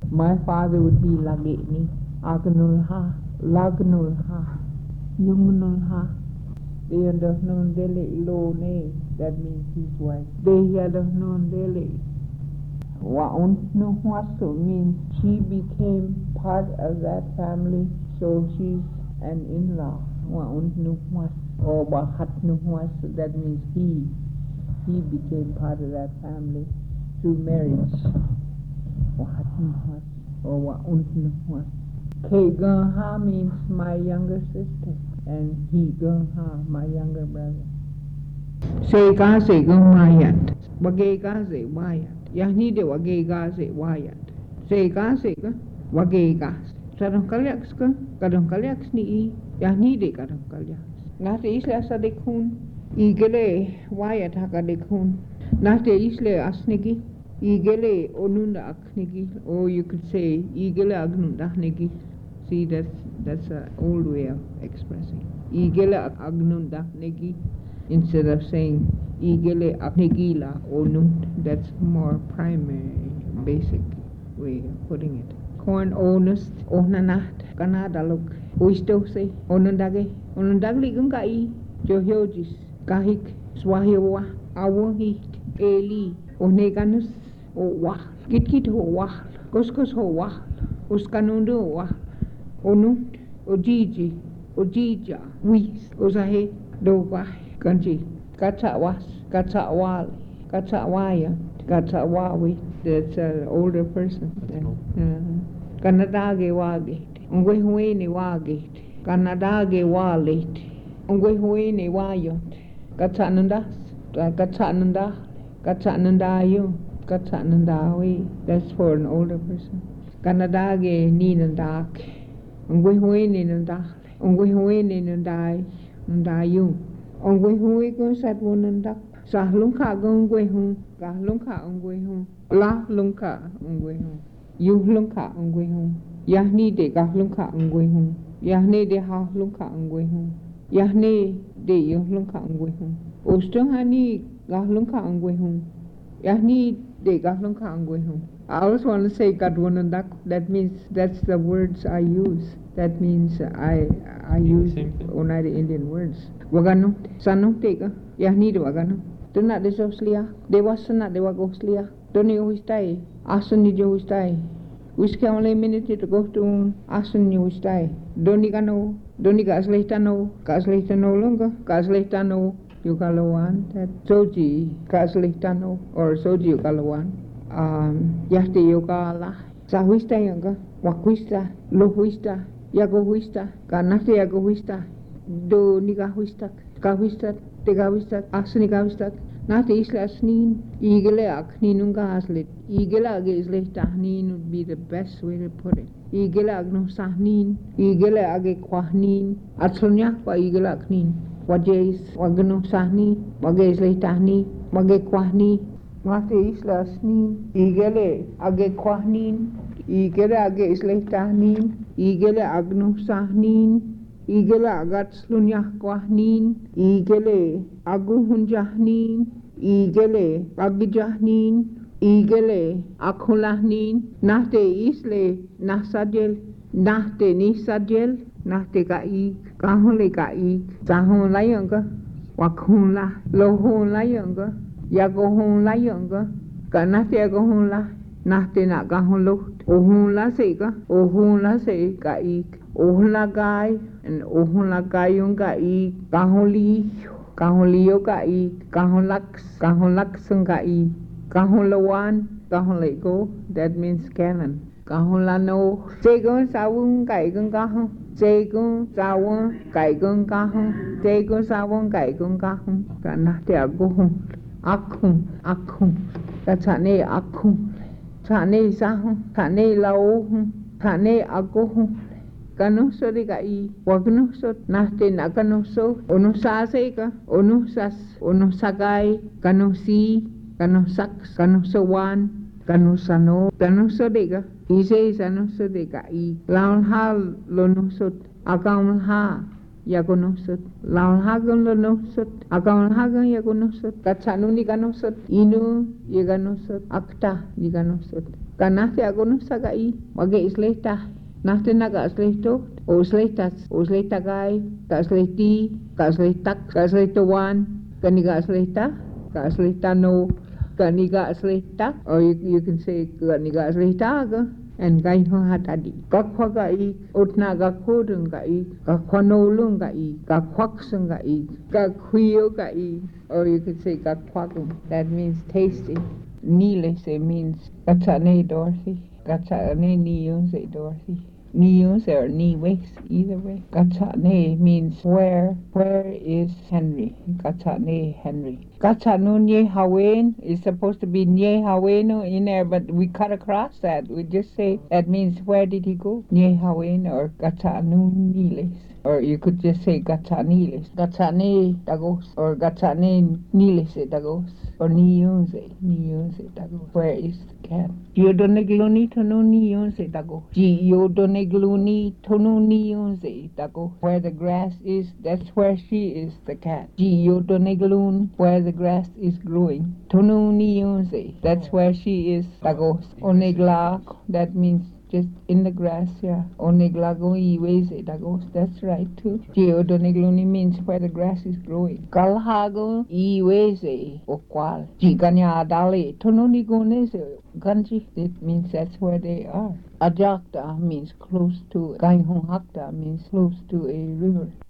My father would be Lageni, Agnulha, Lagnulha, Yungnulha. They had known Dele Lone, that means his wife. They had known Dele. Wa'untnuhwasu means she became part of that family, so she's an in-law. Wa'untnuhwas or Wahatnuhwasu, that means he became part of that family through marriage. Wahatnuhwas or Wa'untnuhwas. Kegunha means my younger sister, and Higunha, my younger brother. Segaze Mayat, Wagegaze Wayat. Yahnide Wagegaze Wayat. Segaze Wagegas. Kadonkalyakska, Kadonkalyaks ni Yahnide Kadonkalyaks. Nate Isla Sadekun, Igele Wayat Hakadekun. Nate Isla Asnegi, Igele Onunda Aknegi, or you could say Igele Agnunda Negi. See, that's an old way of expressing. Igele Agnunda Negi. Instead of saying Igele Aknegila or Nunt, that's more primary, basic way of putting it. Corn honest, onanat, kanadaluk, uistose, onundagli gungai, johiojis, kahik, swahiwa, awahit, eli, oneganus, o wah, kitkit ho wah, koskos ho wah, uskanundu wah, onunt, ojiji, ojija, wis, osahe, dogwah. Kanji, Katsawas, Katsawali, Katsawaya, Katsawawi, that's an older person. Kanadage wagit, Ungwehuene wagit, Kanadage walit, Ungwehuene wayot, Katsanundas, Katsanunda, Katsanundayu, Katsanundawi, that's for an older person. Kanadage ninandak, Ungwehuene nandal, Ungwehuene nandai, Nandayu. Ông quê hương con sát vô nên đắc sa lung khả con quê hương cả lung khả ông quê hương la lung khả ông quê hương yu lung khả ông quê hương ya ni de cả lung khả ông quê hương ya ni de ha lung khả ông quê hương ya ni de yu lung khả ông quê hương ostong hani cả lung khả ông quê hương ya ni de cả lung khả ông quê hương. I always want to say Gadwanandak. That means that's the words I use. That means I use Oneida Indian words. Wagano, sanong teka, yahni de wagano. Do not de soslia, de wasana de wagoslia. Doni uistai, asan ni jo uistai. Wiske only minute to go to asan ni uistai. Doni gano, doni gasleitano longa, gasleitano yukalawan, that soji gasleitano or soji yukalawan. Yahti yukala. Sa huista yanga, wakwista, lo huista, yago huista, kanate yago huista. Do niga huistak, ka huistak, tega huistak, asniga huistak. Nate isla asnin, igele akninunga aslit. Igele age isle tahnin would be the best way to put it. Igele agno sahnin, igele age kwahnin, atsonyak wa igele aknin. Wajais, wagno sahni, wage isle tahni, wage kwahni. Nate isla asnin, igele age kwahnin, igele age isle tahnin, igele agno sahnin. Igele agat slunyah kwahnin, igele aguhunjahnin, igele agijahnin, igele akhulahnin, nahte isle nahsajel, nahte nisajel, nahte kaik, kahole kaik, sahon layanga, wakhunla, lohon layanga, yagohon layanga, kanahte yagohonla, nahte nakahon loht, ohonla seka, ohonla se kaik. Ohla gai and ohla gayung gai kaholiyo gai kaholax gai kaholawan kaholego, that means cannon. Kaholano segun sawung gai gung kahon segun sawung gai gung kahon segun sawung gai gung kahon kana te agohon akhun katsane akhun tsane sahon tsane laohon tsane agohon. Kanuso de gai, wagnuso, nahte na kanuso, onusaseka, onusas, onusagai, kanusi, kanusaks, kanusawan, kanusano, kanuso de ga, ise sanuso de gai, launhal lonusot, akaunha, yagonusot, launhagon lonusot, akaunhagon yagonusot, katsanuni ganusot, inu yaganusot, akta yaganusot. Kanahti agonusagai, wage isleta. Nahte naga asleto, o sletagai, ka asleti, ka asletak, ka asletawan, kaniga asleta, ka asletano, kaniga asleta, or you can say kaniga asletaga. And gai ho hatadi. Kakwa gai, utna gakudun gai, kakwanolung gai, kakwaksun gai, kakwio gai, or you could say kakwagum. That means tasty. Nilese means katsane Dorothy. Katsane niyunse Dorothy. Niyunse or niwes, either way. Katsane means where is Henry? Katsane Henry. Katsanu nye hawen is supposed to be nye haweno in there, but we cut across that. We just say that means where did he go? Nye hawen or katsanu niles. Or you could just say gatsaniles. Gatsane dagos or gatsane niles dagos. Or niyunse dagos. Where is the cat? Yodonegluni tonu niyunse dagos. Yodonegluni tonu niyunse dagos. Where the grass is, that's where she is, the cat. Yodoneglun, where the grass is growing. Tonu niyunse, that's where she is, dagos. Onegla, that means just in the grass, yeah. Oneglago iweze dagos, that's right too. Geodonegluni means where the grass is growing. Galhago iweze okwal. Giganya dale tononigonese ganji. It means that's where they are. Ajakta means close to. Gaihonghakta means close to a river.